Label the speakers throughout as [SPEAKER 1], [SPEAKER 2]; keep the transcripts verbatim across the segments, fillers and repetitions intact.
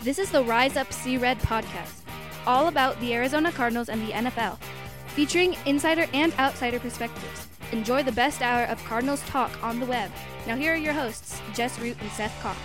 [SPEAKER 1] This is the Rise Up See Red podcast, all about the Arizona Cardinals and the N F L, featuring insider and outsider perspectives. Enjoy the best hour of Cardinals talk on the web. Now here are your hosts, Jess Root and Seth Cox.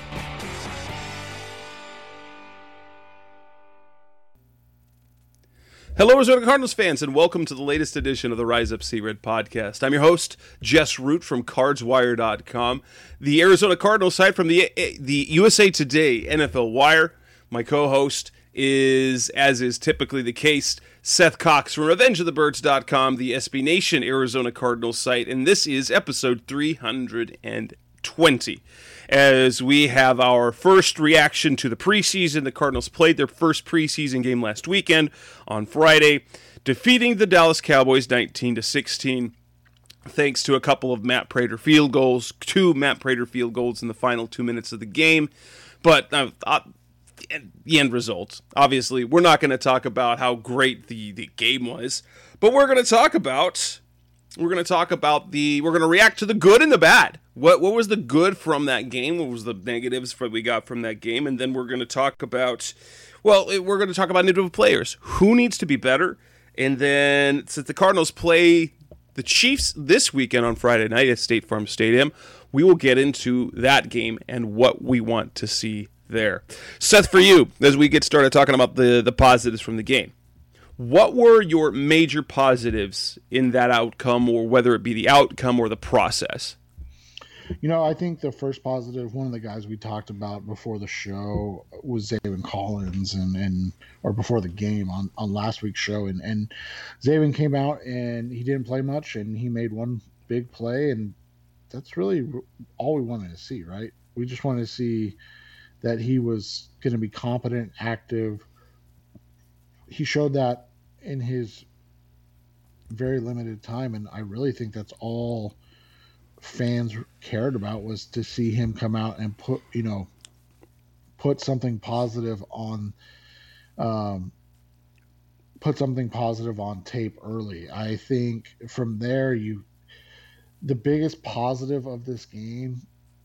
[SPEAKER 2] Hello, Arizona Cardinals fans, and welcome to the latest edition of the Rise Up See Red podcast. I'm your host, Jess Root from Cards Wire dot com, the Arizona Cardinals site from the the U S A Today N F L Wire. My co-host is, as is typically the case, Seth Cox from Revenge of the Birds dot com, the S B Nation Arizona Cardinals site, and this is episode three hundred twenty. As we have our first reaction to the preseason, the Cardinals played their first preseason game last weekend on Friday, defeating the Dallas Cowboys nineteen to sixteen, thanks to a couple of Matt Prater field goals, two Matt Prater field goals in the final two minutes of the game. But uh, uh, the end result, obviously, we're not going to talk about how great the, the game was, but we're going to talk about we're going to talk about the we're going to react to the good and the bad. What what was the good from that game? What was the negatives that we got from that game? And then we're going to talk about, well, we're going to talk about individual players. Who needs to be better? And then, since the Cardinals play the Chiefs this weekend on Friday night at State Farm Stadium, we will get into that game and what we want to see there. Seth, for you, as we get started talking about the, the positives from the game, what were your major positives in that outcome, or whether it be the outcome or the process?
[SPEAKER 3] You know, I think the first positive, one of the guys we talked about before the show was Zaven Collins, and, and or before the game on, on last week's show. And, and Zaven came out and he didn't play much, and he made one big play, and that's really all we wanted to see, right? We just wanted to see that he was going to be competent, active. He showed that in his very limited time, and I really think that's all fans cared about, was to see him come out and put, you know, put something positive on, um, put something positive on tape early. I think from there, you, the biggest positive of this game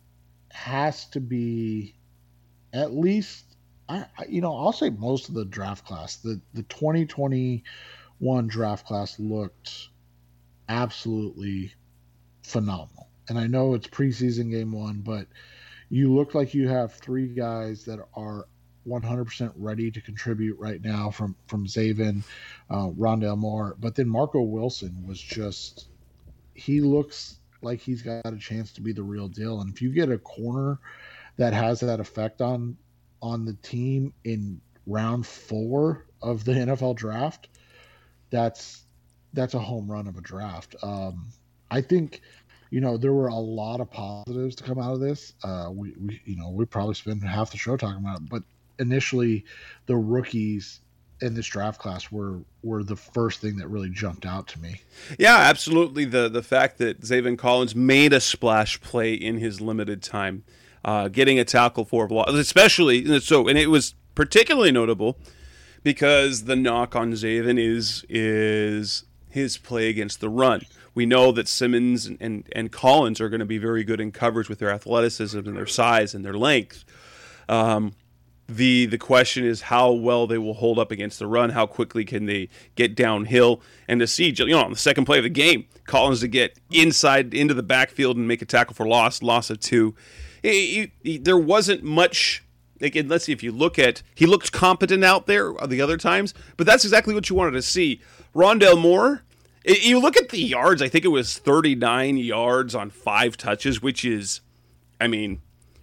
[SPEAKER 3] has to be at least, I, you know, I'll say most of the draft class. The the twenty twenty-one draft class looked absolutely phenomenal. And I know it's preseason game one, but you look like you have three guys that are one hundred percent ready to contribute right now, from, from Zaven, uh, Rondale Moore. But then Marco Wilson was just, he looks like he's got a chance to be the real deal. And if you get a corner that has that effect on, on the team in round four of the N F L draft, that's, that's a home run of a draft. Um, I think, you know, there were a lot of positives to come out of this. Uh, we, we, you know, we probably spent half the show talking about it, but initially the rookies in this draft class were, were the first thing that really jumped out to me.
[SPEAKER 2] Yeah, absolutely. The, the fact that Zaven Collins made a splash play in his limited time, uh, getting a tackle for a loss, especially so, and it was particularly notable because the knock on Zaven is, is his play against the run. We know that Simmons and, and, and Collins are going to be very good in coverage with their athleticism and their size and their length. Um, the the question is how well they will hold up against the run, how quickly can they get downhill, and to see, you know, on the second play of the game, Collins to get inside into the backfield and make a tackle for loss, loss of two. He, he, there wasn't much. Again, let's see, if you look at, he looked competent out there the other times, but that's exactly what you wanted to see. Rondale Moore, you look at the yards, I think it was thirty-nine yards on five touches, which is, I mean,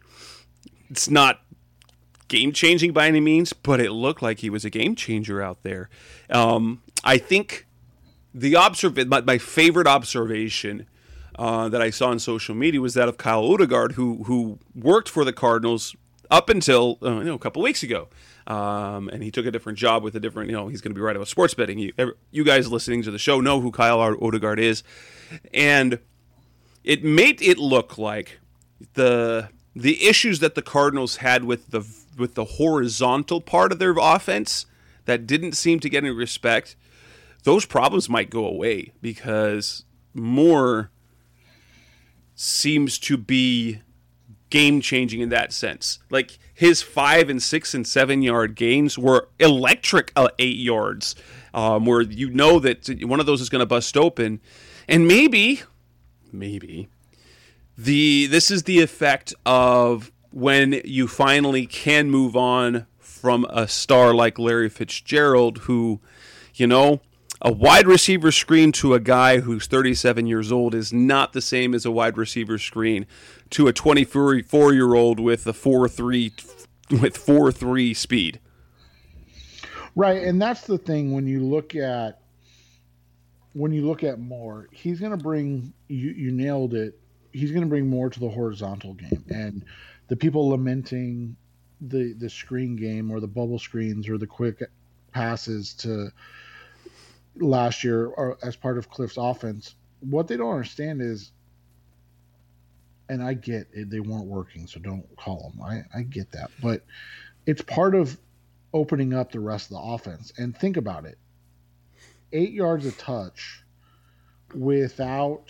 [SPEAKER 2] it's not game-changing by any means, but it looked like he was a game-changer out there. Um, I think the observ- my, my favorite observation uh, that I saw on social media was that of Kyle Odegaard, who who worked for the Cardinals up until uh, you know, a couple weeks ago. Um, and he took a different job with a different, you know, he's going to be right about sports betting. You, you guys listening to the show know who Kyle Odegaard is. And it made it look like the the issues that the Cardinals had with the with the horizontal part of their offense that didn't seem to get any respect, those problems might go away because Moore seems to be game changing in that sense. Like his five and six and seven yard gains were electric uh, eight yards, um, where you know that one of those is going to bust open, and maybe, maybe the this is the effect of when you finally can move on from a star like Larry Fitzgerald, who, you know. A wide receiver screen to a guy who's thirty-seven years old is not the same as a wide receiver screen to a twenty-four-year-old with a four three with four three speed.
[SPEAKER 3] Right, and that's the thing when you look at when you look at Moore, he's going to bring you you nailed it. He's going to bring more to the horizontal game, and the people lamenting the the screen game or the bubble screens or the quick passes to last year or as part of Cliff's offense, what they don't understand is, and I get it, they weren't working, so don't call them. I, I get that. But it's part of opening up the rest of the offense. And think about it. Eight yards a touch without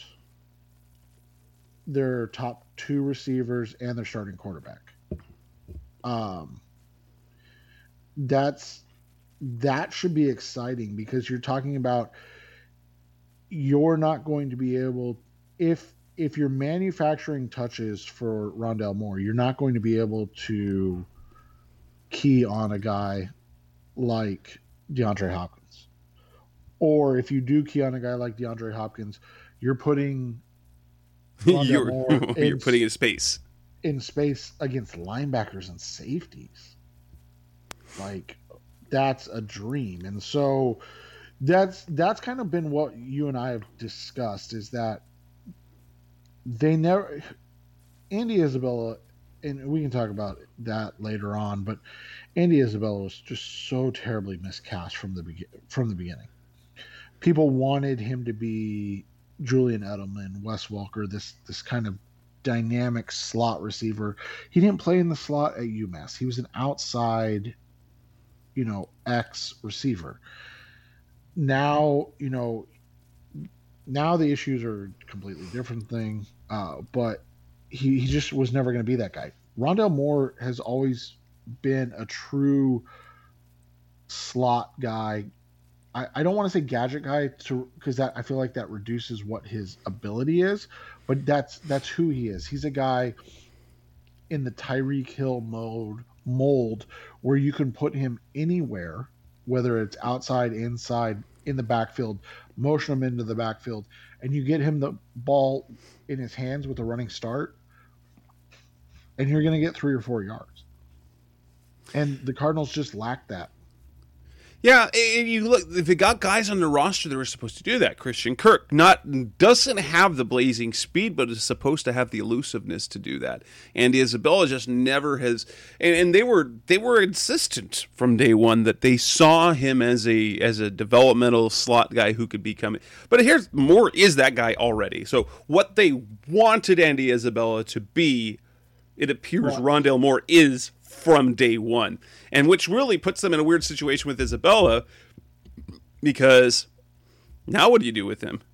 [SPEAKER 3] their top two receivers and their starting quarterback. Um, that's That should be exciting because you're talking about you're not going to be able if if you're manufacturing touches for Rondale Moore, you're not going to be able to key on a guy like DeAndre Hopkins. Or if you do key on a guy like DeAndre Hopkins, you're putting
[SPEAKER 2] you're, Moore in, you're putting in space.
[SPEAKER 3] In space against linebackers and safeties. Like that's a dream. And so that's that's kind of been what you and I have discussed is that they never Andy Isabella, and we can talk about that later on, but Andy Isabella was just so terribly miscast from the be- from the beginning. People wanted him to be Julian Edelman, Wes Welker, this this kind of dynamic slot receiver. He didn't play in the slot at UMass. He was an outside you know, X receiver. Now, you know, now the issues are a completely different thing, uh, but he, he just was never going to be that guy. Rondale Moore has always been a true slot guy. I, I don't want to say gadget guy to because that I feel like that reduces what his ability is, but that's that's who he is. He's a guy in the Tyreek Hill mode mold where you can put him anywhere, whether it's outside, inside, in the backfield, motion him into the backfield, and you get him the ball in his hands with a running start, and you're going to get three or four yards. And the Cardinals just lack that.
[SPEAKER 2] Yeah, and you look, they got guys on the roster that were supposed to do that. Christian Kirk not doesn't have the blazing speed, but is supposed to have the elusiveness to do that. Andy Isabella just never has, and, and they were they were insistent from day one that they saw him as a as a developmental slot guy who could become. But here's Moore is that guy already. So what they wanted Andy Isabella to be, it appears wow. Rondale Moore is from day one, and which really puts them in a weird situation with Isabella, because now what do you do with him?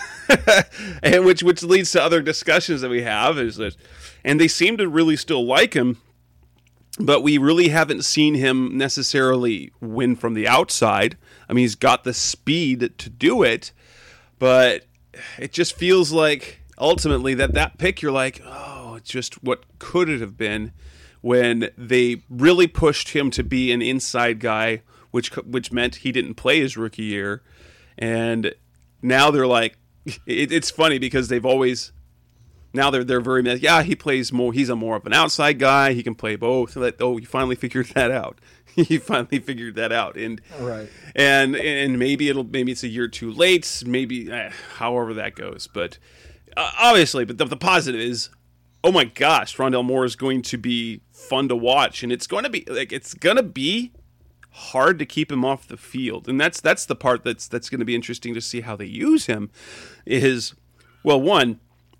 [SPEAKER 2] And which which leads to other discussions that we have is that, and they seem to really still like him, but we really haven't seen him necessarily win from the outside. I mean, he's got the speed to do it, but it just feels like ultimately that that pick, you're like, oh, it's just what could it have been when they really pushed him to be an inside guy, which which meant he didn't play his rookie year. And now they're like, it, it's funny because they've always, now they're they're very, yeah, he plays more, he's a more of an outside guy, he can play both. Oh, you finally figured that out. You finally figured that out. And
[SPEAKER 3] right.
[SPEAKER 2] and and maybe it'll maybe it's a year too late, maybe eh, however that goes. But uh, obviously, but the, the positive is, oh my gosh, Rondale Moore is going to be fun to watch, and it's going to be like it's going to be hard to keep him off the field, and that's that's the part that's that's going to be interesting to see how they use him. Is well, one,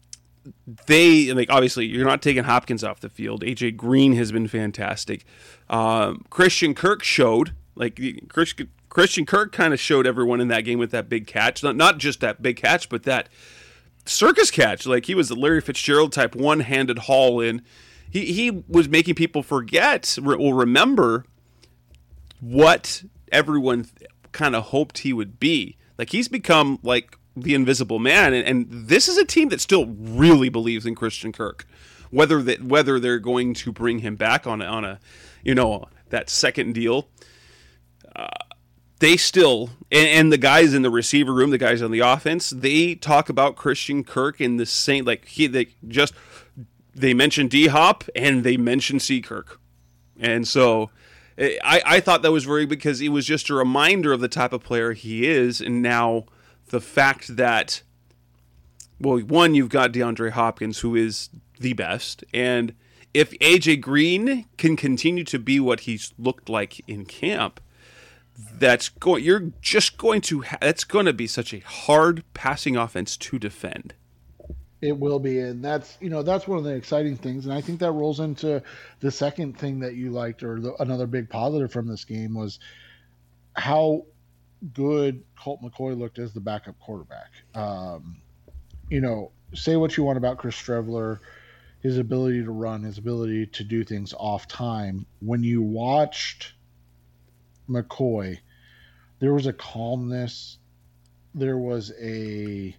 [SPEAKER 2] they like obviously you're not taking Hopkins off the field. A J Green has been fantastic. Um, Christian Kirk showed like Christian Christian Kirk kind of showed everyone in that game with that big catch, not not just that big catch, but that circus catch. Like he was a Larry Fitzgerald type one-handed haul in, he he was making people forget or remember what everyone kind of hoped he would be. Like, he's become like the invisible man, and, and this is a team that still really believes in Christian Kirk. Whether that whether they're going to bring him back on a, on a you know that second deal, uh, they still and, and the guys in the receiver room, the guys on the offense, they talk about Christian Kirk in the same like he they just they mention D Hop and they mention C Kirk, and so I I thought that was very because it was just a reminder of the type of player he is, and now the fact that well, one, you've got DeAndre Hopkins, who is the best, and if A J Green can continue to be what he's looked like in camp, that's going. You're just going to. Ha- that's going to be such a hard passing offense to defend.
[SPEAKER 3] It will be, and that's you know that's one of the exciting things, and I think that rolls into the second thing that you liked, or the, another big positive from this game was how good Colt McCoy looked as the backup quarterback. Um, you know, say what you want about Chris Streveler, his ability to run, his ability to do things off time. When you watched McCoy, there was a calmness, there was a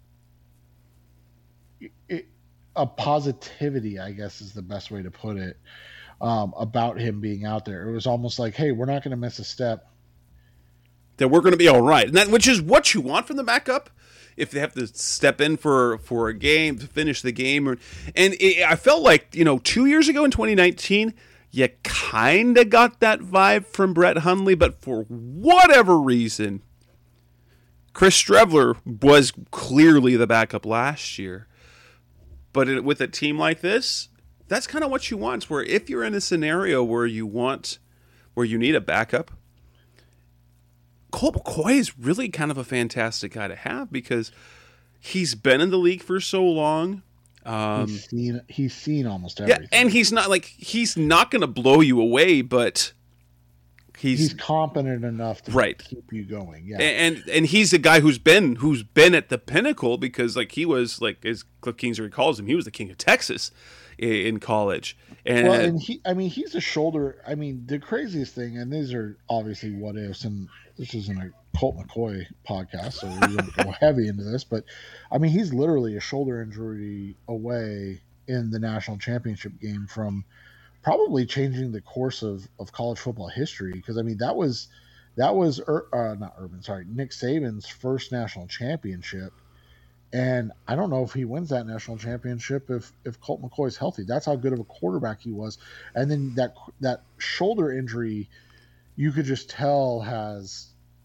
[SPEAKER 3] a positivity, I guess is the best way to put it, um, about him being out there. It was almost like, hey, we're not going to miss a step.
[SPEAKER 2] That we're going to be all right, and that which is what you want from the backup. If they have to step in for, for a game to finish the game, or and it, I felt like you know two years ago in twenty nineteen, you kind of got that vibe from Brett Hundley, but for whatever reason, Chris Streveler was clearly the backup last year. But it, with a team like this, that's kind of what you want. Where if you're in a scenario where you want, where you need a backup, Colt McCoy is really kind of a fantastic guy to have because he's been in the league for so long. Um,
[SPEAKER 3] he's seen he's seen almost everything.
[SPEAKER 2] Yeah, and he's not like he's not going to blow you away, but he's
[SPEAKER 3] he's competent enough to
[SPEAKER 2] right.
[SPEAKER 3] keep you going. Yeah,
[SPEAKER 2] and, and and he's a guy who's been who's been at the pinnacle because like he was like as Cliff Kingsbury calls him, he was the king of Texas in, in college. And,
[SPEAKER 3] well, and he, I mean, he's a shoulder. I mean, the craziest thing, and these are obviously what ifs, and this isn't a Colt McCoy podcast, so we won't go heavy into this, but I mean, he's literally a shoulder injury away in the national championship game from probably changing the course of, of college football history. Because I mean, that was that was uh, not Urban, sorry, Nick Saban's first national championship, and I don't know if he wins that national championship if if Colt McCoy's healthy. That's how good of a quarterback he was. And then that that shoulder injury, you could just tell has.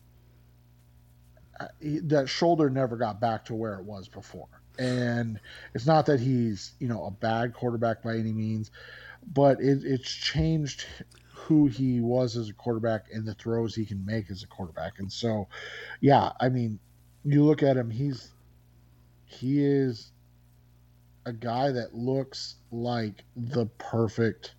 [SPEAKER 3] That shoulder never got back to where it was before. And it's not that he's, you know, a bad quarterback by any means, but it, it's changed who he was as a quarterback and the throws he can make as a quarterback. And so, yeah, I mean, you look at him, he's, he is a guy that looks like the perfect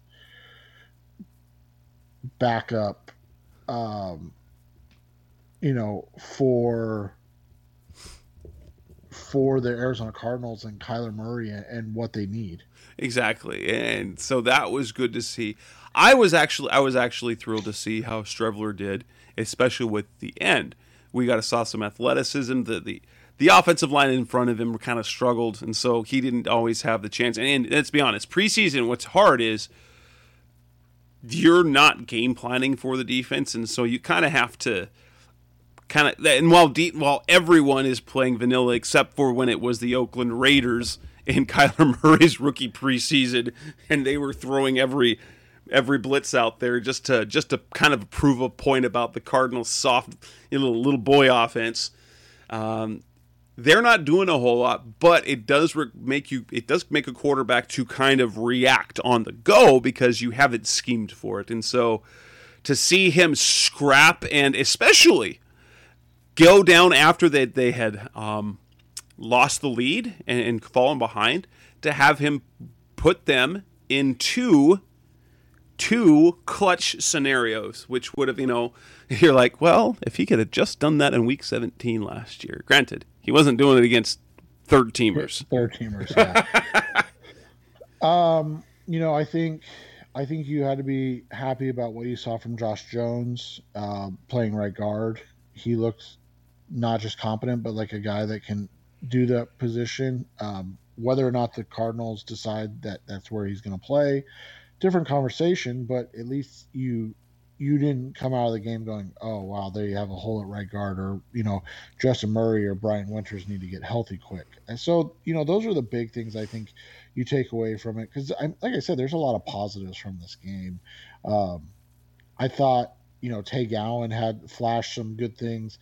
[SPEAKER 3] backup, um, you know, for for the Arizona Cardinals and Kyler Murray and, and what they need.
[SPEAKER 2] Exactly, and so that was good to see. I was actually I was actually thrilled to see how Streveler did, especially with the end. We got to saw some athleticism. The the the offensive line in front of him kind of struggled, and so he didn't always have the chance. And, and let's be honest, preseason, what's hard is you're not game planning for the defense, and so you kind of have to. Kind of, and while de- while everyone is playing vanilla except for when it was the Oakland Raiders in Kyler Murray's rookie preseason, and they were throwing every every blitz out there just to just to kind of prove a point about the Cardinals' soft little little boy offense. Um, they're not doing a whole lot, but it does re- make you it does make a quarterback to kind of react on the go because you haven't schemed for it, and so to see him scrap and especially go down after they, they had um, lost the lead and, and fallen behind, to have him put them into two clutch scenarios, which would have, you know, you're like, well, if he could have just done that in week seventeen last year. Granted, he wasn't doing it against third teamers.
[SPEAKER 3] Third teamers, yeah. um, you know, I think I think you had to be happy about what you saw from Josh Jones uh, playing right guard. He looks not just competent, but like a guy that can do that position. Um, whether or not the Cardinals decide that that's where he's going to play, different conversation. But at least you you didn't come out of the game going, oh wow, there you have a hole at right guard, or you know, Justin Murray or Brian Winters need to get healthy quick. And so you know, those are the big things I think you take away from it, because like I said, there's a lot of positives from this game. Um, I thought you know Tay Gowan had flashed some good things,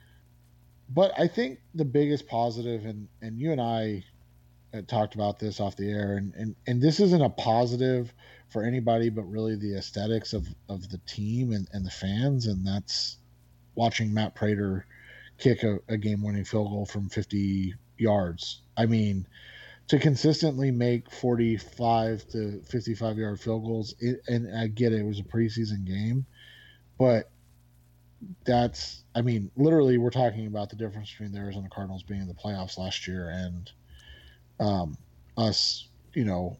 [SPEAKER 3] but I think the biggest positive, and and you and I had talked about this off the air, and and and this isn't a positive for anybody, but really the aesthetics of, of the team and, and the fans. And that's watching Matt Prater kick a, a game-winning field goal from fifty yards. I mean, to consistently make forty-five to fifty-five yard field goals, it, and I get it, it was a preseason game, but that's, I mean, literally we're talking about the difference between the Arizona Cardinals being in the playoffs last year and um, us, you know,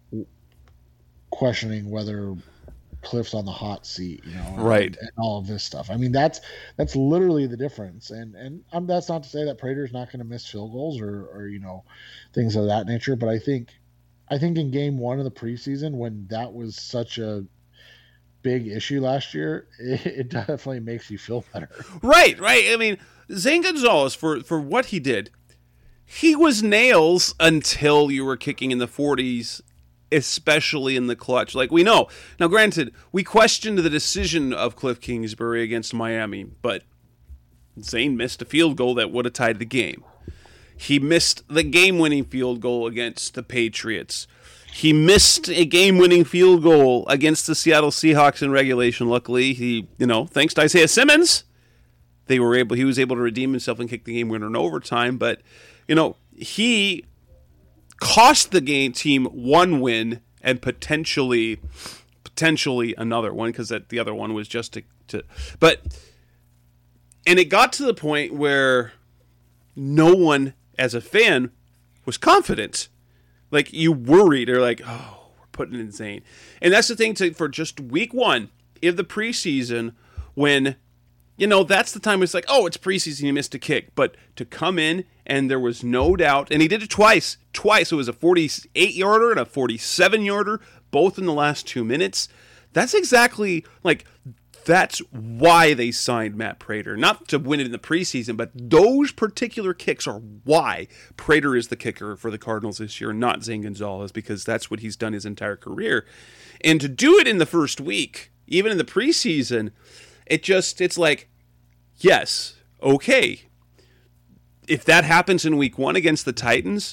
[SPEAKER 3] questioning whether Cliff's on the hot seat, you know,
[SPEAKER 2] right,
[SPEAKER 3] and, and all of this stuff. I mean, that's that's literally the difference. And and um, that's not to say that Prater's not going to miss field goals or or you know things of that nature. But I think I think in game one of the preseason, when that was such a big issue last year, it, it definitely makes you feel better.
[SPEAKER 2] Right, right. I mean, Zane Gonzalez, for for what he did, he was nails until you were kicking in the forties. Especially in the clutch, like we know. Now, granted, we questioned the decision of Cliff Kingsbury against Miami, but Zane missed a field goal that would have tied the game. He missed the game-winning field goal against the Patriots. He missed a game-winning field goal against the Seattle Seahawks in regulation. Luckily, he, you know, thanks to Isaiah Simmons, they were able. He was able to redeem himself and kick the game winner in overtime. But you know, he cost the game team one win and potentially potentially another one, because that the other one was just to, to but and it got to the point where no one as a fan was confident. Like, you worried, or like, oh, we're putting in Zane. And that's the thing to for just week one of the preseason, when you know, that's the time it's like, oh, it's preseason, he missed a kick. But to come in, and there was no doubt, and he did it twice. Twice. It was a forty-eight yarder and a forty-seven yarder, both in the last two minutes. That's exactly, like, that's why they signed Matt Prater. Not to win it in the preseason, but those particular kicks are why Prater is the kicker for the Cardinals this year, not Zane Gonzalez, because that's what he's done his entire career. And to do it in the first week, even in the preseason, it just, it's like, yes, okay. If that happens in week one against the Titans,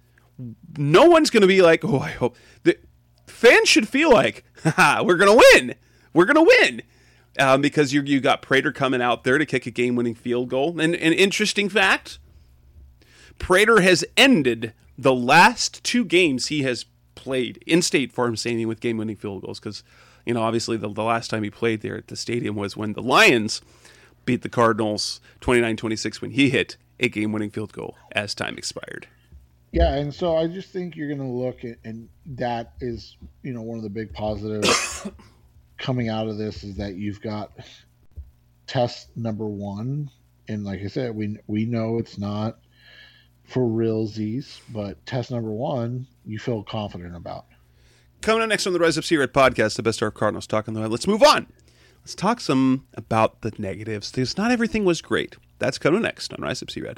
[SPEAKER 2] no one's going to be like, oh, I hope. The fans should feel like, haha, we're going to win. We're going to win. Um, because you you got Prater coming out there to kick a game-winning field goal. And an interesting fact, Prater has ended the last two games he has played in State Farm Stadium with game-winning field goals, because, you know, obviously the, the last time he played there at the stadium was when the Lions beat the Cardinals twenty-nine twenty-six when he hit a game-winning field goal as time expired.
[SPEAKER 3] Yeah, and so I just think you're going to look at, and that is, you know, one of the big positives coming out of this is that you've got test number one, and like I said, we we know it's not for realsies, but test number one, you feel confident about.
[SPEAKER 2] Coming up next on the Rise Up C-Red podcast, the best of our Cardinals talking. Let's move on. Let's talk some about the negatives, because not everything was great. That's coming next on Rise Up C-Red.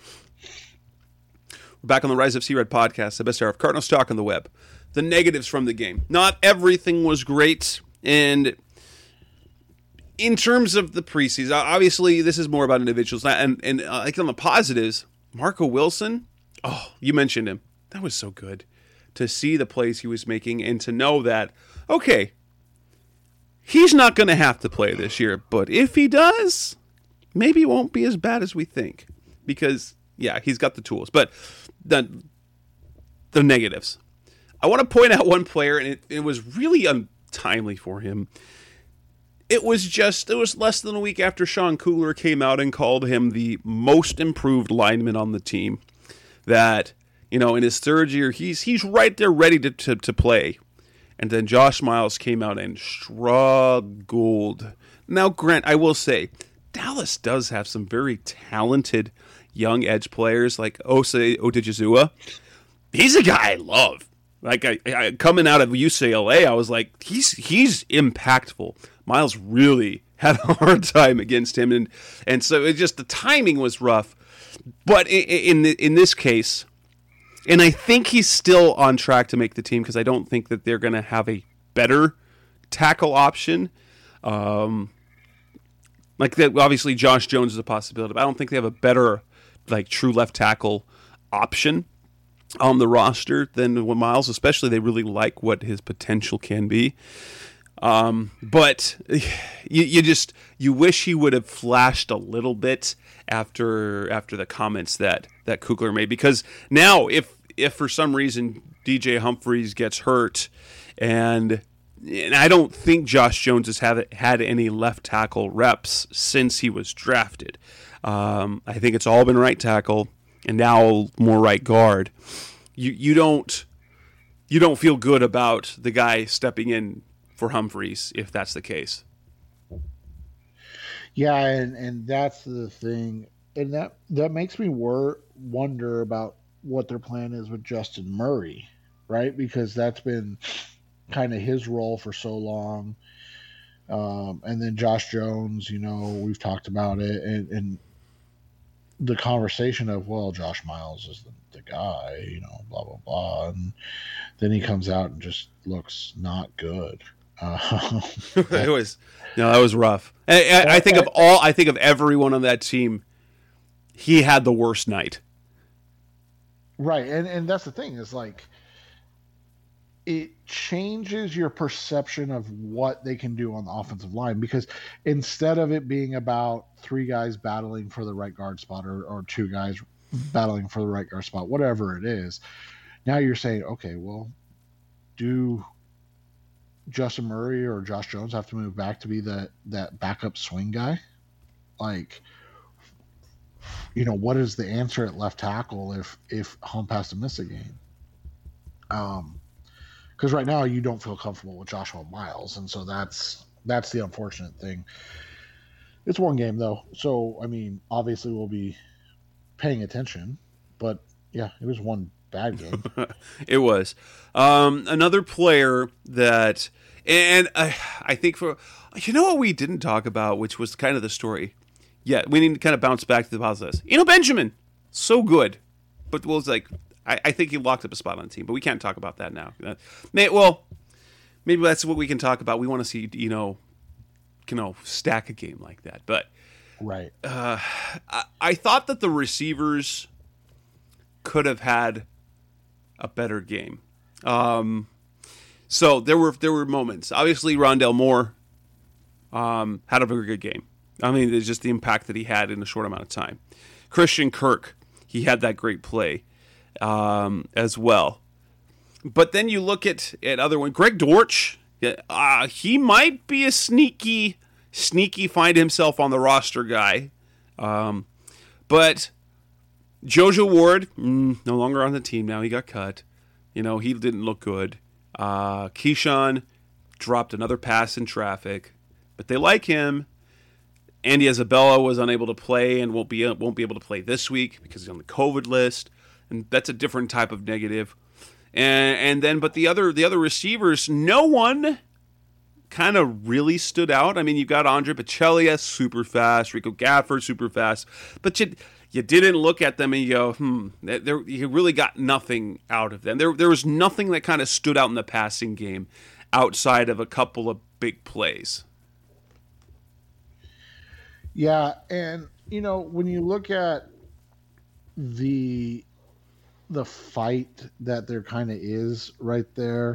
[SPEAKER 2] We're back on the Rise Up C-Red podcast, the best hour of Cardinals talk on the web. The negatives from the game. Not everything was great, and in terms of the preseason, obviously this is more about individuals. And, and uh, like on the positives, Marco Wilson, oh, you mentioned him. That was so good to see the plays he was making and to know that, okay, he's not going to have to play this year, but if he does, maybe it won't be as bad as we think, because, yeah, he's got the tools. But the the negatives. I want to point out one player, and it, it was really untimely for him. It was just, it was less than a week after Sean Cooler came out and called him the most improved lineman on the team, that, you know, in his third year, he's he's right there ready to, to, to play. And then Josh Miles came out and struggled. Now, Grant, I will say, Dallas does have some very talented young edge players like Osei Odigizua. He's a guy I love. Like I, I, coming out of U C L A, I was like, he's he's impactful. Miles really had a hard time against him, and and so it just the timing was rough. But in in, in this case, and I think he's still on track to make the team because I don't think that they're going to have a better tackle option. Um, like that, obviously Josh Jones is a possibility, but I don't think they have a better like true left tackle option on the roster than Miles. Especially, they really like what his potential can be. Um, but you, you just you wish he would have flashed a little bit after after the comments that that Kugler made, because now if if for some reason D J Humphries gets hurt, and and I don't think Josh Jones has had had any left tackle reps since he was drafted. Um, I think it's all been right tackle and now more right guard. You you don't you don't feel good about the guy stepping in for Humphries if that's the case.
[SPEAKER 3] Yeah, and, and that's the thing, and that that makes me wor- wonder about what their plan is with Justin Murray, right? Because that's been kind of his role for so long, um, and then Josh Jones. You know, we've talked about it, and, and the conversation of, well, Josh Miles is the, the guy, you know, blah blah blah, and then he comes out and just looks not good. Uh,
[SPEAKER 2] it was no, that was rough. I, I, I think of all, I think of everyone on that team. He had the worst night.
[SPEAKER 3] Right, and and that's the thing is like it changes your perception of what they can do on the offensive line, because instead of it being about three guys battling for the right guard spot or, or two guys battling for the right guard spot, whatever it is, now you're saying, okay, well, do Justin Murray or Josh Jones have to move back to be that that backup swing guy? Like, you know, what is the answer at left tackle if if Hump has to miss a game? Um, because right now you don't feel comfortable with Joshua Miles, and so that's that's the unfortunate thing. It's one game though, so I mean, obviously we'll be paying attention, but yeah, it was one bad game.
[SPEAKER 2] It was. Um, another player that, and I, I think for, you know what we didn't talk about, which was kind of the story. Yeah, we need to kind of bounce back to the process. You know, Benjamin, so good. But well, it's like, I, I think he locked up a spot on the team, but we can't talk about that now. Uh, may, well, maybe that's what we can talk about. We want to see, you know, you know, stack a game like that. But
[SPEAKER 3] right.
[SPEAKER 2] Uh, I, I thought that the receivers could have had a better game. Um, so there were there were moments. Obviously, Rondale Moore um, had a very good game. I mean, it's just the impact that he had in a short amount of time. Christian Kirk, he had that great play um, as well. But then you look at, at other one. Greg Dortch, uh, he might be a sneaky, sneaky find himself on the roster guy. Um, but Jojo Ward, mm, no longer on the team now. He got cut. You know, he didn't look good. Uh, Keyshawn dropped another pass in traffic, but they like him. Andy Isabella was unable to play and won't be won't be able to play this week because he's on the COVID list, and that's a different type of negative. And and then, but the other the other receivers, no one kind of really stood out. I mean, you've got Andre Pacellia, super fast, Rico Gafford, super fast, but you you didn't look at them and you go, hmm, there you really got nothing out of them. There there was nothing that kind of stood out in the passing game outside of a couple of big plays.
[SPEAKER 3] Yeah, and you know, when you look at the the fight that there kind of is right there,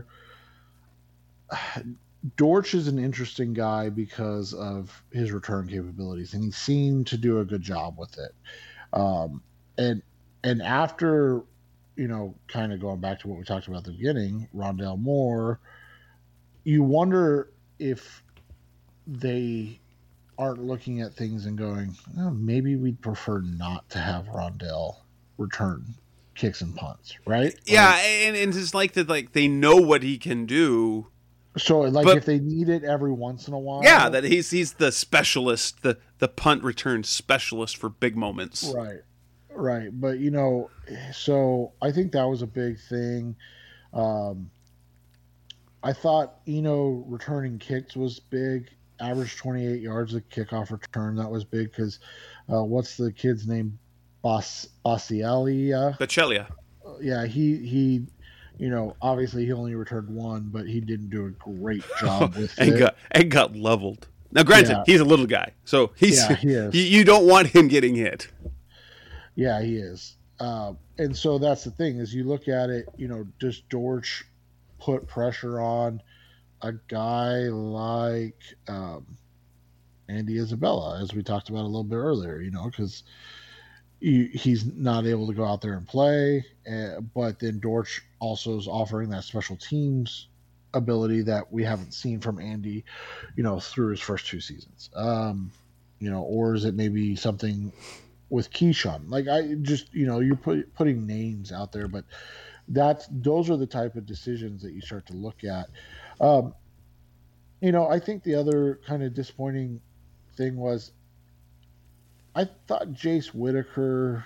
[SPEAKER 3] Dortch is an interesting guy because of his return capabilities, and he seemed to do a good job with it. Um, and and after, you know, kind of going back to what we talked about at the beginning, Rondale Moore, you wonder if they aren't looking at things and going, oh, maybe we'd prefer not to have Rondale return kicks and punts, right?
[SPEAKER 2] Yeah,
[SPEAKER 3] Like,
[SPEAKER 2] and, and it's like that. Like they know what he can do.
[SPEAKER 3] so, like,
[SPEAKER 2] but,
[SPEAKER 3] if they need it every once in a while,
[SPEAKER 2] yeah, that he's he's the specialist, the the punt return specialist for big moments.
[SPEAKER 3] Right, right. But you know, so I think that was a big thing. Um, I thought Eno returning kicks was big. Average twenty-eight yards of kickoff return. That was big because uh, what's the kid's name? Bas Basialia.
[SPEAKER 2] Bachelia.
[SPEAKER 3] Yeah, he he. You know, obviously he only returned one, but he didn't do a great job with
[SPEAKER 2] and
[SPEAKER 3] it.
[SPEAKER 2] Got, and got leveled. Now, granted, yeah. he's a little guy, so he's
[SPEAKER 3] yeah, he is.
[SPEAKER 2] You, you don't want him getting hit.
[SPEAKER 3] Yeah, he is. Uh, and so that's the thing is you look at it, you know, does George put pressure on a guy like um, Andy Isabella, as we talked about a little bit earlier, you know, because he, he's not able to go out there and play, uh, but then Dortch also is offering that special teams ability that we haven't seen from Andy, you know, through his first two seasons. Um, you know, or is it maybe something with Keyshawn? Like I just, you know, you're put, putting names out there, but that's those are the type of decisions that you start to look at. Um, you know, I think the other kind of disappointing thing was I thought Jace Whitaker,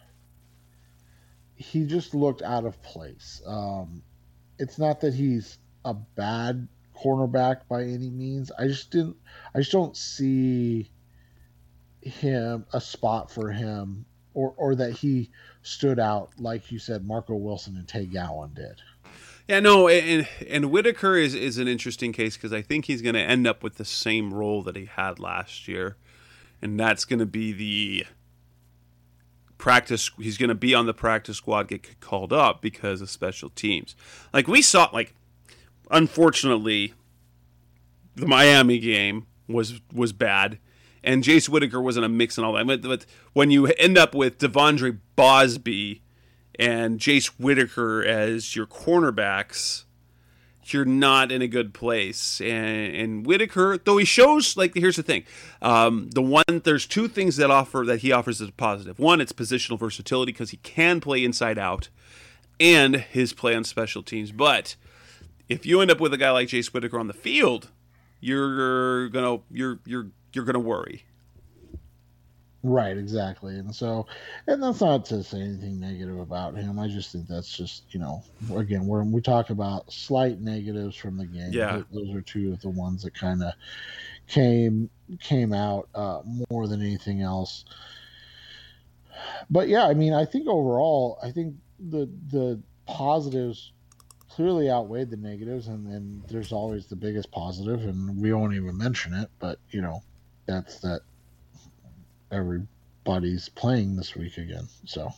[SPEAKER 3] he just looked out of place. Um, it's not that he's a bad cornerback by any means. I just didn't, I just don't see him, a spot for him, or, or that he stood out, like you said, Marco Wilson and Tay Gowan did.
[SPEAKER 2] Yeah, no, and and Whitaker is, is an interesting case because I think he's going to end up with the same role that he had last year, and that's going to be the practice. He's going to be on the practice squad, get called up because of special teams. Like we saw, like unfortunately, the Miami game was was bad, and Jace Whitaker wasn't a mix and all that. But, but when you end up with Devondre Bosby and Jace Whitaker as your cornerbacks, you're not in a good place. And, and Whitaker, though he shows, like, here's the thing. Um, the one, there's two things that offer that he offers as a positive. One, it's positional versatility because he can play inside out, and his play on special teams. But if you end up with a guy like Jace Whitaker on the field, you're gonna you're you're you're gonna worry.
[SPEAKER 3] Right, exactly. And so, and that's not to say anything negative about him. I just think that's just, you know, again, when we talk about slight negatives from the game,
[SPEAKER 2] yeah.
[SPEAKER 3] those are two of the ones that kind of came came out uh, more than anything else. But yeah, I mean, I think overall, I think the the positives clearly outweighed the negatives, and then there's always the biggest positive, and we won't even mention it, but, you know, that's that everybody's playing this week again. So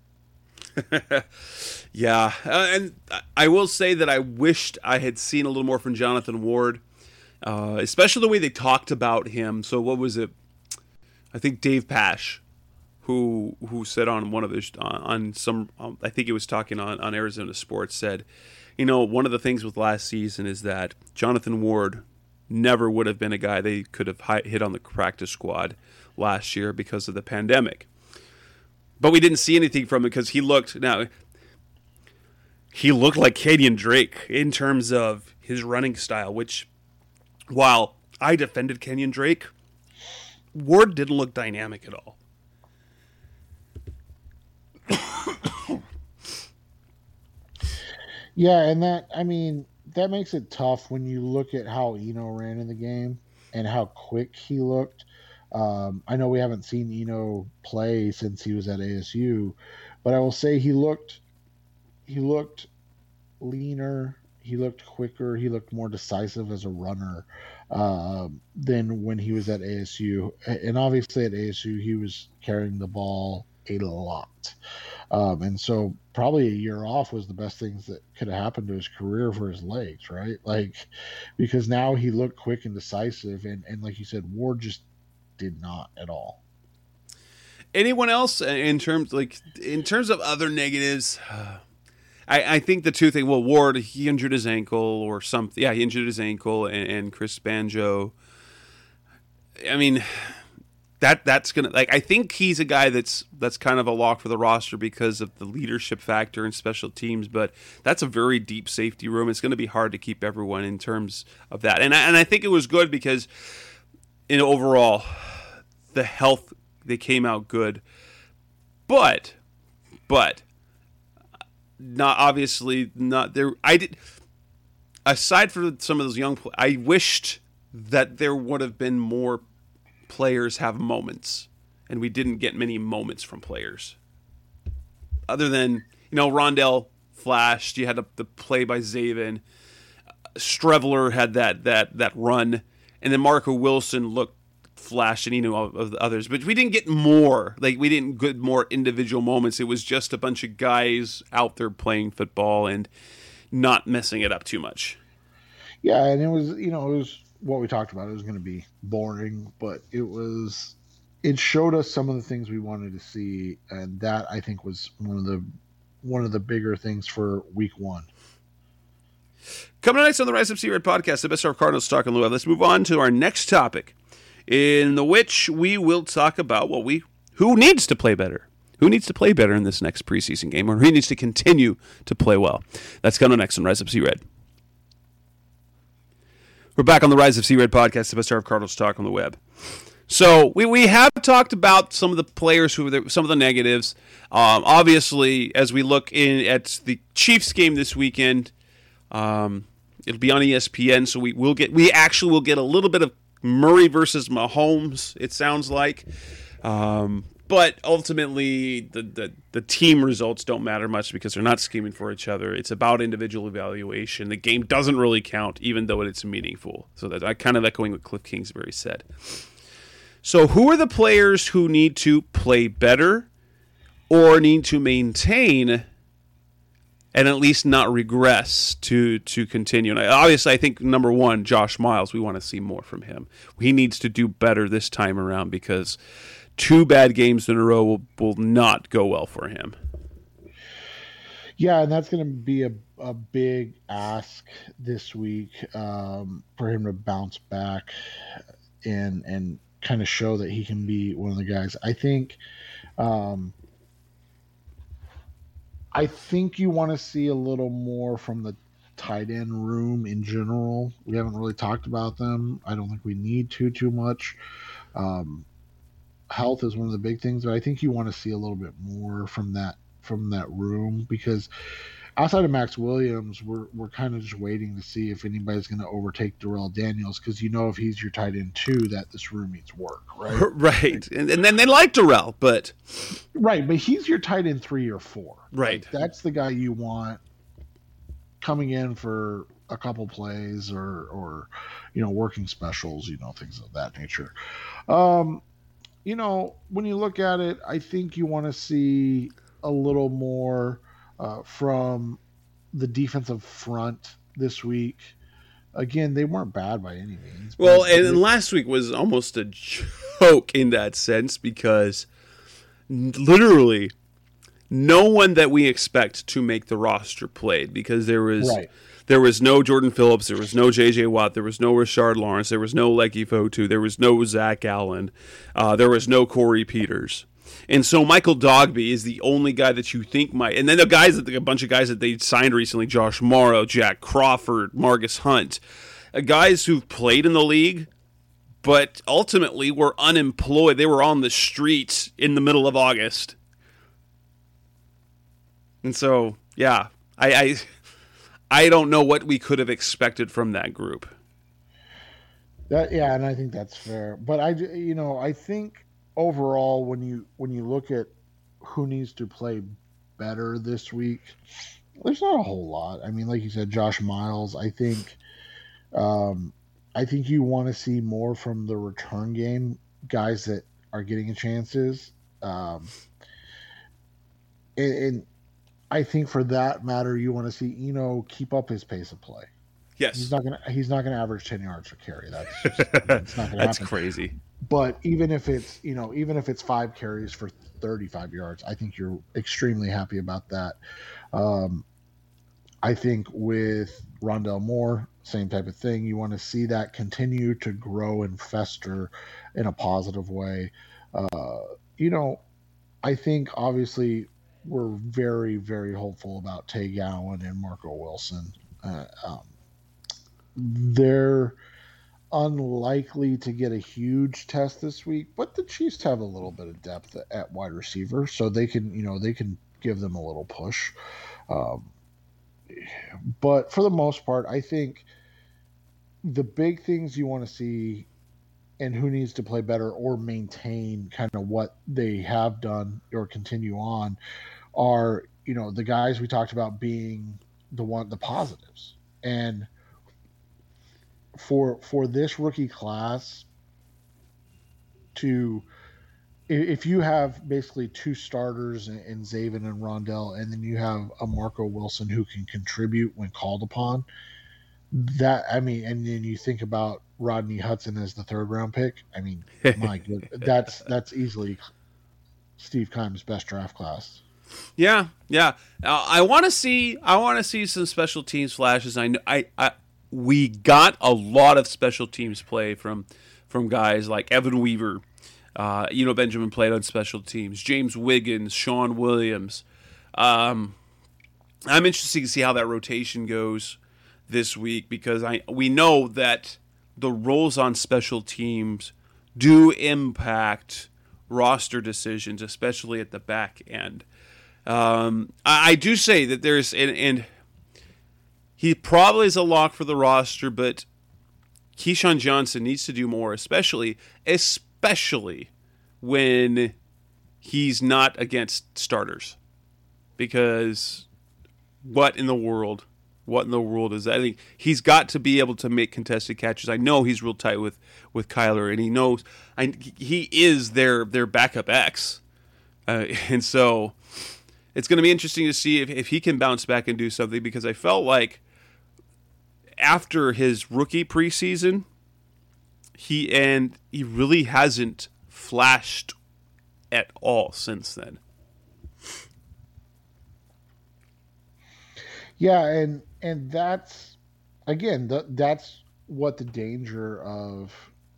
[SPEAKER 2] yeah, uh, and I will say that I wished I had seen a little more from Jonathan Ward, uh, especially the way they talked about him. So what was it? I think Dave Pasch, who who said on one of his on some um, I think he was talking on on Arizona Sports, said, you know, one of the things with last season is that Jonathan Ward never would have been a guy they could have hit on the practice squad last year because of the pandemic. But we didn't see anything from him because he looked now he looked like Kenyon Drake in terms of his running style, which while I defended Kenyon Drake, Ward didn't look dynamic at all.
[SPEAKER 3] Yeah, and that, I mean, that makes it tough when you look at how Eno ran in the game and how quick he looked. Um, I know we haven't seen Eno play since he was at A S U, but I will say he looked he looked leaner, he looked quicker, he looked more decisive as a runner uh, than when he was at A S U. And obviously at A S U he was carrying the ball a lot. Um, and so probably a year off was the best things that could have happened to his career for his legs, right? Like, because now he looked quick and decisive, and, and like you said, Ward just did not at all.
[SPEAKER 2] Anyone else in terms like in terms of other negatives? Uh, I, I think the two things. Well, Ward, he injured his ankle or something. Yeah, he injured his ankle, and, and Chris Banjo. I mean, that that's gonna like I think he's a guy that's that's kind of a lock for the roster because of the leadership factor and special teams. But that's a very deep safety room. It's going to be hard to keep everyone in terms of that. And I, and I think it was good because in overall the health they came out good, but but not obviously not there. I did aside from some of those young. I wished that there would have been more players have moments, and we didn't get many moments from players. Other than, you know, Rondell flashed, you had the, the play by Zaven, Strevler had that that that run, and then Marco Wilson looked flashed, and you know of, of the others, but we didn't get more. Like we didn't get more individual moments. It was just a bunch of guys out there playing football and not messing it up too much.
[SPEAKER 3] Yeah, and it was, you know, it was what we talked about. It was going to be boring, but it was, it showed us some of the things we wanted to see, and that I think was one of the one of the bigger things for week one.
[SPEAKER 2] Coming up next on the Rise Up C-Red podcast, the best of Cardinals talk on the web. Let's move on to our next topic, in the which we will talk about what we who needs to play better. Who needs to play better in this next preseason game, or who needs to continue to play well? That's coming next on Rise Up C-Red. We're back on the Rise of C-Red podcast, the best of Cardinals talk on the web. So we, we have talked about some of the players, who were some of the negatives. Um, obviously, as we look in at the Chiefs game this weekend, um, it'll be on E S P N. So we will get we actually will get a little bit of Murray versus Mahomes. It sounds like. Um, But ultimately, the, the, the team results don't matter much because they're not scheming for each other. It's about individual evaluation. The game doesn't really count, even though it's meaningful. So that I kind of echoing what Cliff Kingsbury said. So who are the players who need to play better or need to maintain and at least not regress to to continue? And I, obviously, I think, number one, Josh Miles, we want to see more from him. He needs to do better this time around because two bad games in a row will, will not go well for him.
[SPEAKER 3] Yeah, and that's going to be a, a big ask this week um, for him to bounce back and and kind of show that he can be one of the guys. I think um, I think you want to see a little more from the tight end room in general. We haven't really talked about them. I don't think we need to too much. Um, health is one of the big things, but I think you want to see a little bit more from that from that room, because outside of Max Williams, we're we're kind of just waiting to see if anybody's going to overtake Darrell Daniels, because you know if he's your tight end two, that this room needs work, right?
[SPEAKER 2] Right, and, and then they like Darrell, but
[SPEAKER 3] right, but he's your tight end three or four,
[SPEAKER 2] right?
[SPEAKER 3] Like, that's the guy you want coming in for a couple plays or or you know working specials, you know things of that nature. Um, you know when you look at it, I think you want to see a little more uh, from the defensive front this week. Again, they weren't bad by any means.
[SPEAKER 2] Well, and, and last week was almost a joke in that sense, because literally no one that we expect to make the roster played, because there was
[SPEAKER 3] right.
[SPEAKER 2] there was no Jordan Phillips, there was no J J Watt, there was no Rashard Lawrence, there was no Lecky Fotu, there was no Zach Allen, uh, there was no Corey Peters. And so Michael Dogby is the only guy that you think might. And then the guys, that a bunch of guys that they signed recently, Josh Morrow, Jack Crawford, Marcus Hunt, uh, guys who've played in the league, but ultimately were unemployed. They were on the streets in the middle of August. And so, yeah, I, I, I don't know what we could have expected from that group.
[SPEAKER 3] That, yeah, and I think that's fair. But I, you know, I think overall, when you when you look at who needs to play better this week, there's not a whole lot. I mean, like you said, Josh Miles. I think, um, I think you want to see more from the return game guys that are getting chances. Um, and, and I think for that matter, you want to see Eno keep up his pace of play.
[SPEAKER 2] Yes,
[SPEAKER 3] he's not gonna he's not gonna average ten yards per carry. That's just, it's not gonna
[SPEAKER 2] That's
[SPEAKER 3] happen.
[SPEAKER 2] crazy.
[SPEAKER 3] But even if it's, you know, even if it's five carries for thirty-five yards, I think you're extremely happy about that. Um, I think with Rondell Moore, same type of thing. You want to see that continue to grow and fester in a positive way. Uh, you know, I think obviously we're very, very hopeful about Tay Gowan and Marco Wilson. Uh, um, they're unlikely to get a huge test this week, but the Chiefs have a little bit of depth at wide receiver, so they can, you know, they can give them a little push. Um, but for the most part, I think the big things you want to see and who needs to play better or maintain kind of what they have done or continue on are, you know, the guys we talked about being the one, the positives. And for for this rookie class to, if you have basically two starters in, in Zaven and Rondell, and then you have a Marco Wilson who can contribute when called upon, that, I mean, and then you think about Rodney Hudson as the third round pick. I mean, my good, that's that's easily Steve Keim's best draft class.
[SPEAKER 2] Yeah, yeah. Uh, I want to see. I want to see some special teams flashes. I know. I, I. We got a lot of special teams play from from guys like Evan Weaver. Uh, you know, Benjamin played on special teams. James Wiggins, Sean Williams. Um, I'm interested to see how that rotation goes this week, because I we know that the roles on special teams do impact roster decisions, especially at the back end. Um, I, I do say that there's, and, and he probably is a lock for the roster, but Keyshawn Johnson needs to do more, especially, especially when he's not against starters. Because what in the world, what in the world is that? I think he's got to be able to make contested catches. I know he's real tight with, with Kyler, and he knows, I, he is their, their backup X. Uh, and so it's going to be interesting to see if, if he can bounce back and do something, because I felt like after his rookie preseason, he and he really hasn't flashed at all since then.
[SPEAKER 3] Yeah, and and that's again the, that's what the danger of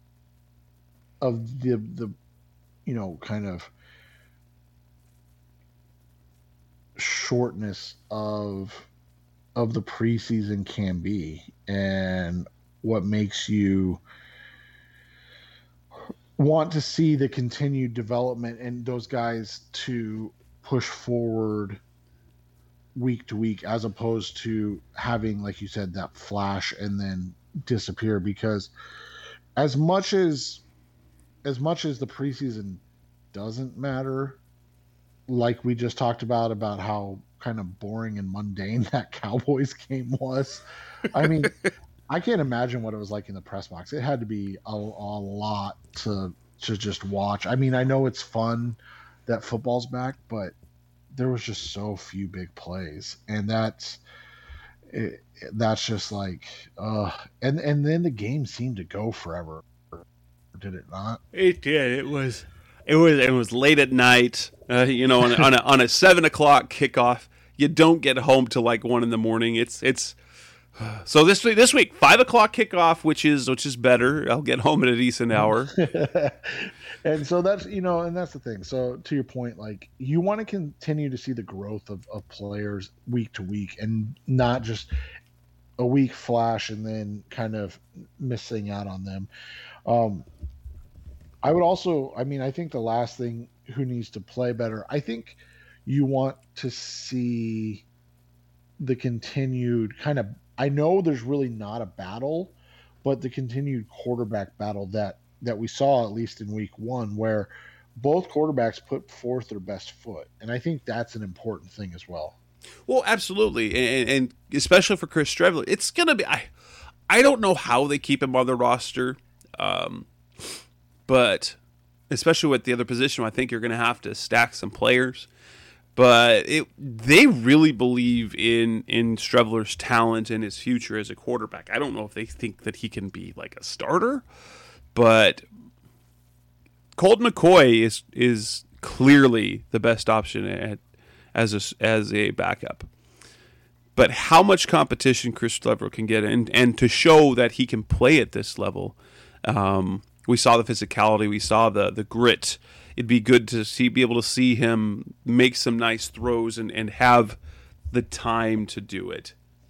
[SPEAKER 3] of the the you know kind of shortness of of the preseason can be, and what makes you want to see the continued development and those guys to push forward week to week, as opposed to having, like you said, that flash and then disappear. Because as much as as much as the preseason doesn't matter, like we just talked about about how kind of boring and mundane that Cowboys game was, I mean, I can't imagine what it was like in the press box. It had to be a, a lot to to just watch. I mean, I know it's fun that football's back, but there was just so few big plays, and that's it, that's just like, uh, and and then the game seemed to go forever, did it not?
[SPEAKER 2] It did. It was, it was, it was late at night. Uh, you know, on a, on a on a seven o'clock kickoff, you don't get home till like one in the morning. It's it's. So this week, this week, five o'clock kickoff, which is which is better. I'll get home at a decent hour.
[SPEAKER 3] And so that's, you know, and that's the thing. So to your point, like, you want to continue to see the growth of, of players week to week, and not just a week flash and then kind of missing out on them. Um, I would also, I mean, I think the last thing, who needs to play better, I think you want to see the continued kind of, I know there's really not a battle, but the continued quarterback battle that, that we saw at least in week one, where both quarterbacks put forth their best foot. And I think that's an important thing as well.
[SPEAKER 2] Well, absolutely. And, and especially for Chris Streveler, it's going to be, I, I don't know how they keep him on the roster. Um, but especially with the other position, I think you're going to have to stack some players. But it, they really believe in, in Streveler's talent and his future as a quarterback. I don't know if they think that he can be like a starter, but Colt McCoy is is clearly the best option at, as a, as a backup. But how much competition Chris Streveler can get, and, and to show that he can play at this level, um, we saw the physicality, we saw the, the grit it'd be good to see be able to see him make some nice throws and, and have the time to do it.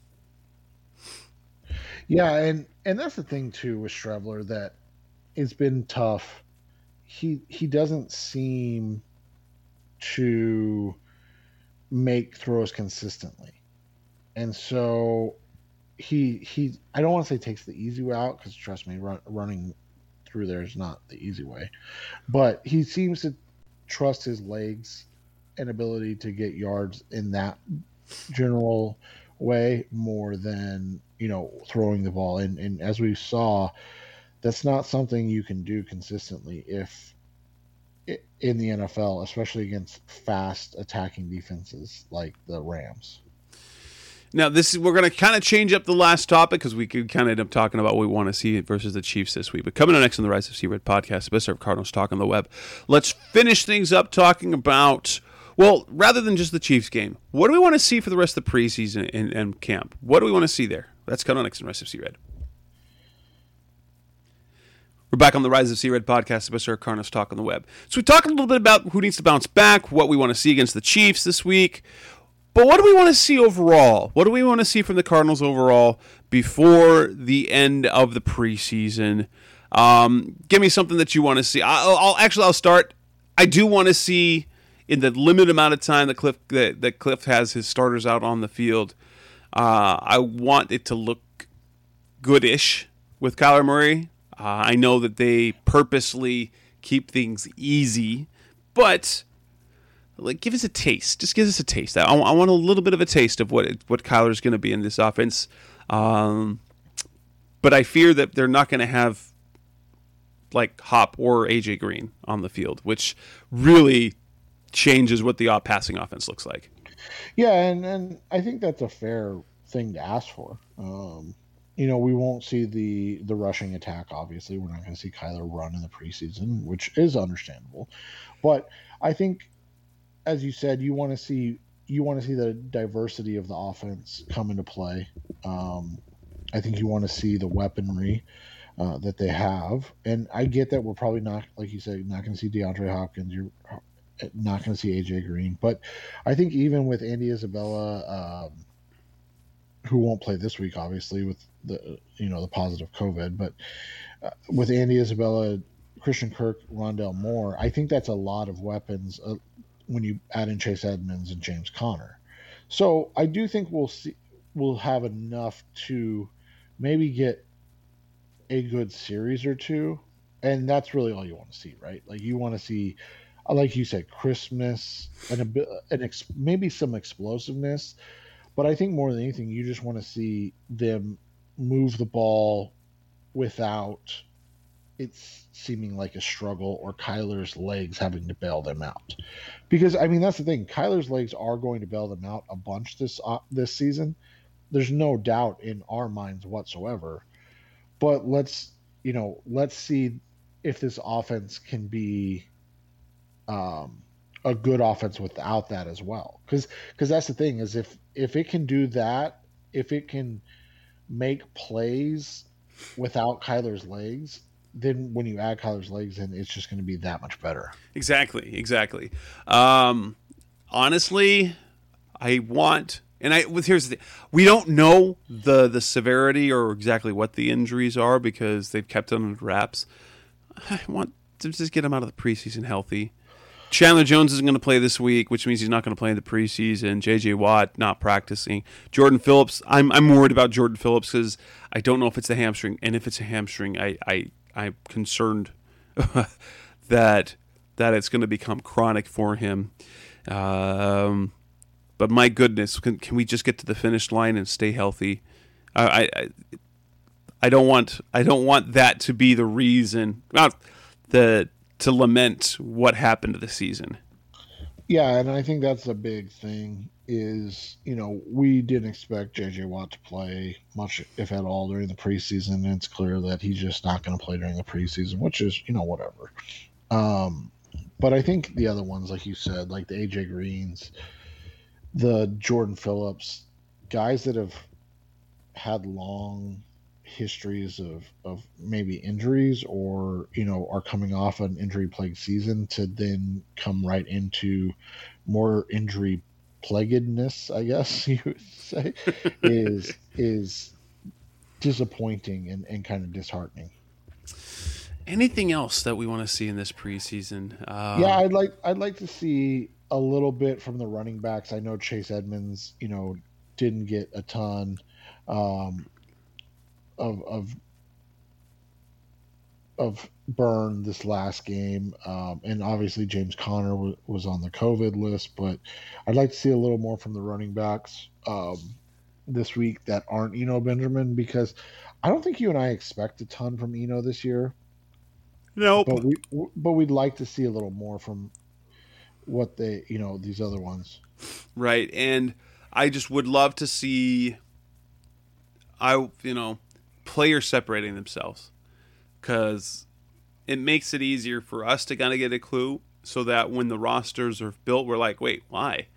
[SPEAKER 3] Yeah, and, and that's the thing too with Streveler, that it's been tough. He he doesn't seem to make throws consistently. And so he he I don't want to say takes the easy way out, because trust me, run, running through there is not the easy way. But he seems to trust his legs and ability to get yards in that general way more than, you know, throwing the ball. And and as we saw, that's not something you can do consistently if in the N F L, especially against fast attacking defenses like the Rams.
[SPEAKER 2] Now, this is, we're going to kind of change up the last topic because we could kind of end up talking about what we want to see versus the Chiefs this week. But coming up next on the Rise of Sea Red podcast, the best of Cardinals talk on the web. Let's finish things up talking about, well, rather than just the Chiefs game, what do we want to see for the rest of the preseason and, and camp? What do we want to see there? That's coming on next on the Rise of Sea Red. We're back on the Rise of Sea Red podcast, the best of Cardinals talk on the web. So we talked a little bit about who needs to bounce back, what we want to see against the Chiefs this week. But what do we want to see overall? What do we want to see from the Cardinals overall before the end of the preseason? Um, give me something that you want to see. I'll, I'll actually I'll start. I do want to see, in the limited amount of time that Cliff that, that Cliff has his starters out on the field, uh, I want it to look goodish with Kyler Murray. Uh, I know that they purposely keep things easy, but like, give us a taste. Just give us a taste. I, I want a little bit of a taste of what it, what Kyler's going to be in this offense. Um, but I fear that they're not going to have like Hop or A J Green on the field, which really changes what the passing offense looks like.
[SPEAKER 3] Yeah, and, and I think that's a fair thing to ask for. Um, you know, we won't see the the rushing attack, obviously. We're not going to see Kyler run in the preseason, which is understandable. But I think, as you said, you want to see you want to see the diversity of the offense come into play. Um, I think you want to see the weaponry uh, that they have, and I get that we're probably not, like you said, not going to see DeAndre Hopkins. You're not going to see A J Green, but I think even with Andy Isabella, um, who won't play this week, obviously with the you know the positive COVID, but uh, with Andy Isabella, Christian Kirk, Rondale Moore, I think that's a lot of weapons. Uh, when you add in Chase Edmonds and James Conner. So I do think we'll see, we'll have enough to maybe get a good series or two. And that's really all you want to see, right? Like you want to see, like you said, Christmas and a bit, and ex, maybe some explosiveness. But I think more than anything, you just want to see them move the ball without it's seeming like a struggle or Kyler's legs having to bail them out. Because, I mean, that's the thing. Kyler's legs are going to bail them out a bunch this uh, this season. There's no doubt in our minds whatsoever. But let's, you know, let's see if this offense can be um, a good offense without that as well. Because because that's the thing is if if it can do that, if it can make plays without Kyler's legs, then when you add Kyler's legs in, it's just going to be that much better.
[SPEAKER 2] Exactly, exactly. Um, honestly, I want, and I with here's the thing. We don't know the the severity or exactly what the injuries are because they've kept them under wraps. I want to just get them out of the preseason healthy. Chandler Jones isn't going to play this week, which means he's not going to play in the preseason. J J Watt not practicing. Jordan Phillips, I'm I'm worried about Jordan Phillips because I don't know if it's a hamstring, and if it's a hamstring, I I I'm concerned that that it's going to become chronic for him. Um, but my goodness, can, can we just get to the finish line and stay healthy? I, I I don't want I don't want that to be the reason. Not the to lament what happened to the season.
[SPEAKER 3] Yeah, and I think that's a big thing is, you know, we didn't expect J J Watt to play much, if at all, during the preseason, and it's clear that he's just not going to play during the preseason, which is, you know, whatever. Um, but I think the other ones, like you said, like the A J Greens, the Jordan Phillips, guys that have had long histories of, of maybe injuries or, you know, are coming off an injury plagued season to then come right into more injury plaguedness, I guess you would say, is is disappointing and, and kind of disheartening.
[SPEAKER 2] Anything else that we want to see in this preseason? Um,
[SPEAKER 3] yeah, I'd like I'd like to see a little bit from the running backs. I know Chase Edmonds, you know, didn't get a ton um, of of of burn this last game, um, and obviously James Conner w- was on the COVID list. But I'd like to see a little more from the running backs um, this week that aren't Eno Benjamin, because I don't think you and I expect a ton from Eno this year.
[SPEAKER 2] Nope.
[SPEAKER 3] But we but we'd like to see a little more from what they, you know, these other ones.
[SPEAKER 2] Right. And I just would love to see, I, you know, players separating themselves, because it makes it easier for us to kind of get a clue, so that when the rosters are built, we're like, wait, why?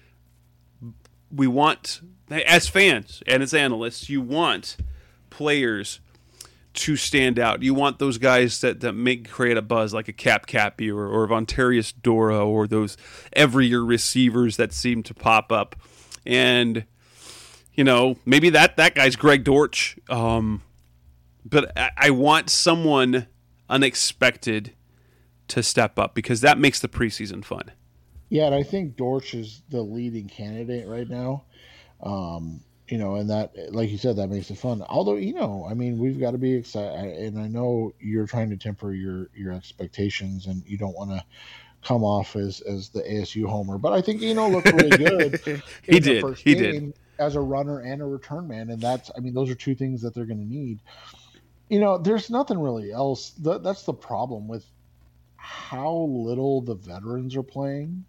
[SPEAKER 2] We want, as fans and as analysts, you want players to stand out. You want those guys that, that make create a buzz, like a Cap Cappy or, or Vontarius Dora, or those every year receivers that seem to pop up. And, you know, maybe that, that guy's Greg Dortch. Um, but I, I want someone unexpected to step up, because that makes the preseason fun.
[SPEAKER 3] Yeah, and I think Dortch is the leading candidate right now. Um, you know, and that, like you said, that makes it fun. Although, you know, I mean, we've got to be excited, and I know you're trying to temper your your expectations, and you don't want to come off as as the A S U homer, but I think Eno looked really good.
[SPEAKER 2] he did. He did
[SPEAKER 3] as a runner and a return man, and that's, I mean, those are two things that they're going to need. You know, there's nothing really else. That, that's the problem with how little the veterans are playing.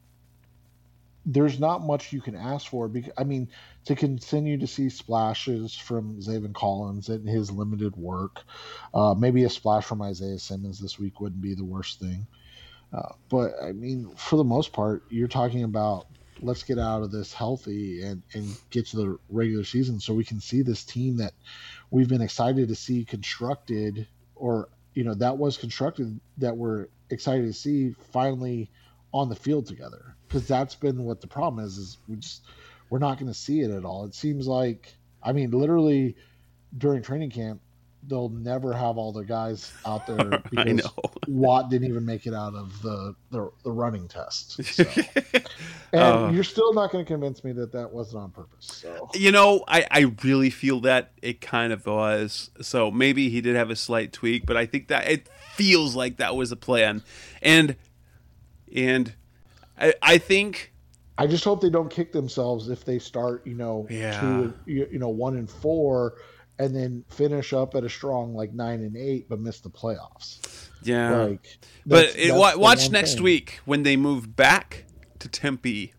[SPEAKER 3] There's not much you can ask for. Because, I mean, to continue to see splashes from Zaven Collins and his limited work, uh, maybe a splash from Isaiah Simmons this week wouldn't be the worst thing. Uh, but, I mean, for the most part, you're talking about let's get out of this healthy and, and get to the regular season so we can see this team that we've been excited to see constructed, or, you know, that was constructed, that we're excited to see finally on the field together. Because that's been what the problem is, is we just, we're not going to see it at all. It seems like, I mean, literally during training camp, they'll never have all the guys out there because Watt didn't even make it out of the, the, the running test. So. And uh, you're still not going to convince me that that wasn't on purpose. So.
[SPEAKER 2] You know, I, I really feel that it kind of was. So maybe he did have a slight tweak, but I think that it feels like that was a plan. And, and I, I think...
[SPEAKER 3] I just hope they don't kick themselves if they start, you know,
[SPEAKER 2] yeah.
[SPEAKER 3] two, you, you know, one and four, and then finish up at a strong like nine and eight, but miss the playoffs.
[SPEAKER 2] Yeah,
[SPEAKER 3] like,
[SPEAKER 2] but it, watch next thing. week when they move back to Tempe.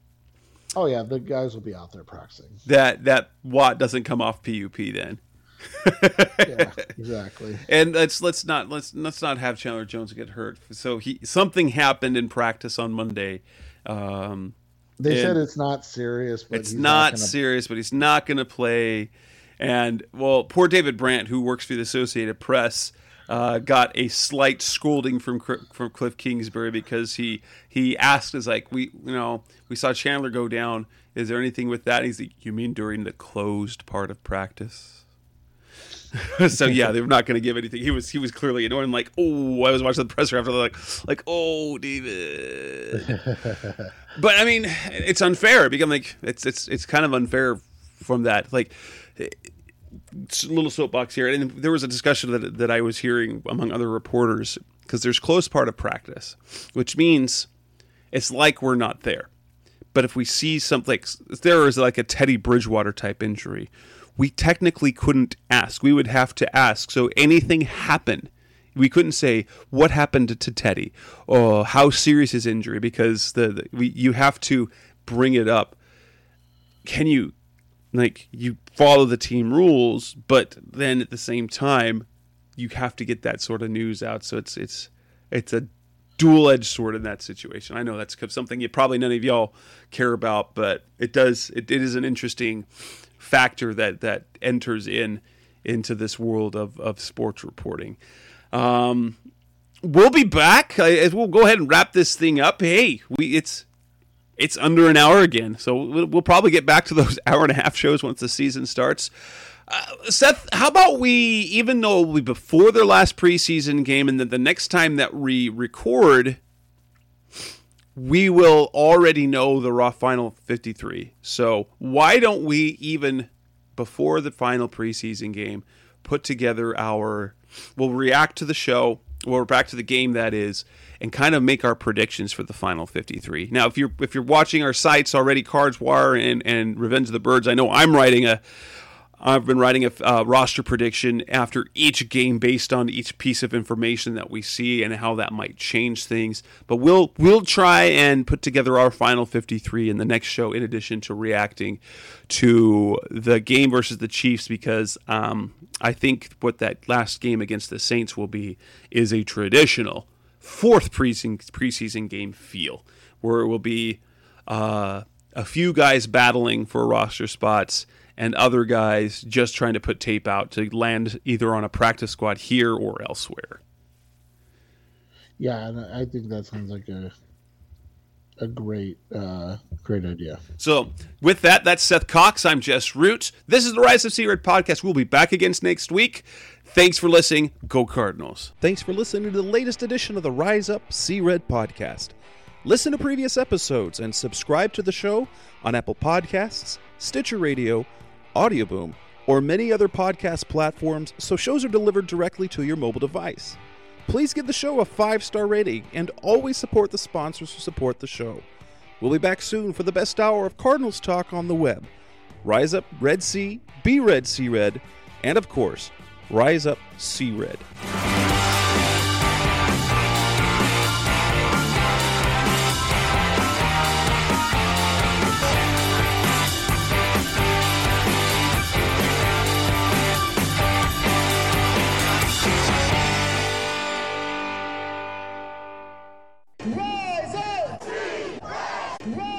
[SPEAKER 3] Oh yeah, the guys will be out there practicing.
[SPEAKER 2] That that Watt doesn't come off P U P then.
[SPEAKER 3] Yeah, exactly.
[SPEAKER 2] And let's let's not let's let's not have Chandler Jones get hurt. So he something happened in practice on Monday. Um,
[SPEAKER 3] they said it's not serious, but
[SPEAKER 2] it's
[SPEAKER 3] he's
[SPEAKER 2] not,
[SPEAKER 3] not gonna...
[SPEAKER 2] serious, but he's not going to play. And, well, poor David Brandt, who works for the Associated Press, uh, got a slight scolding from from Cliff Kingsbury because he he asked us, like, we you know we saw Chandler go down. Is there anything with that? And he's like, you mean during the closed part of practice? So yeah, they were not going to give anything. He was he was clearly annoyed. I'm like, oh, I was watching the presser after, like like oh, David. But I mean, it's unfair because like it's it's it's kind of unfair from that, like. Little soapbox here, and there was a discussion that that I was hearing among other reporters, because there's close part of practice, which means it's like we're not there. But if we see something, if there is like a Teddy Bridgewater type injury, we technically couldn't ask. We would have to ask. So anything happened, we couldn't say what happened to Teddy or how serious is injury, because the, the we you have to bring it up. Can you? Like, you follow the team rules, but then at the same time, you have to get that sort of news out. So it's it's it's a dual-edged sword in that situation. I know that's something you probably none of y'all care about, but it does. It, it is an interesting factor that that enters in into this world of, of sports reporting. Um, we'll be back. I, we'll go ahead and wrap this thing up. Hey, we it's it's under an hour again, so we'll, we'll probably get back to those hour and a half shows once the season starts. Uh, Seth, how about we, even though we before their last preseason game, and then the next time that we record, we will already know the raw final fifty-three. So why don't we, even before the final preseason game, put together our, we'll react to the show, we'll react to the game that is, and kind of make our predictions for the final fifty-three. Now, if you're if you're watching our sites already, Cards Wire and, and Revenge of the Birds, I know I'm writing a, I've been writing a uh, roster prediction after each game based on each piece of information that we see and how that might change things. But we'll we'll try and put together our final fifty-three in the next show, in addition to reacting to the game versus the Chiefs, because um, I think what that last game against the Saints will be is a traditional fourth preseason, preseason game feel, where it will be uh, a few guys battling for roster spots and other guys just trying to put tape out to land either on a practice squad here or elsewhere.
[SPEAKER 3] Yeah, and I think that sounds like a a great uh, great idea.
[SPEAKER 2] So with that, that's Seth Cox. I'm Jess Root. This is the Rise of Sea Red podcast. We'll be back again next week. Thanks for listening. Go Cardinals.
[SPEAKER 4] Thanks for listening to the latest edition of the Rise Up Sea Red podcast. Listen to previous episodes and subscribe to the show on Apple Podcasts, Stitcher Radio, Audioboom, or many other podcast platforms, so shows are delivered directly to your mobile device. Please give the show a five-star rating and always support the sponsors who support the show. We'll be back soon for the best hour of Cardinals talk on the web. Rise up, Red Sea, be Red Sea Red, and of course, Rise up, Sea Red.
[SPEAKER 5] Rise up! Rise!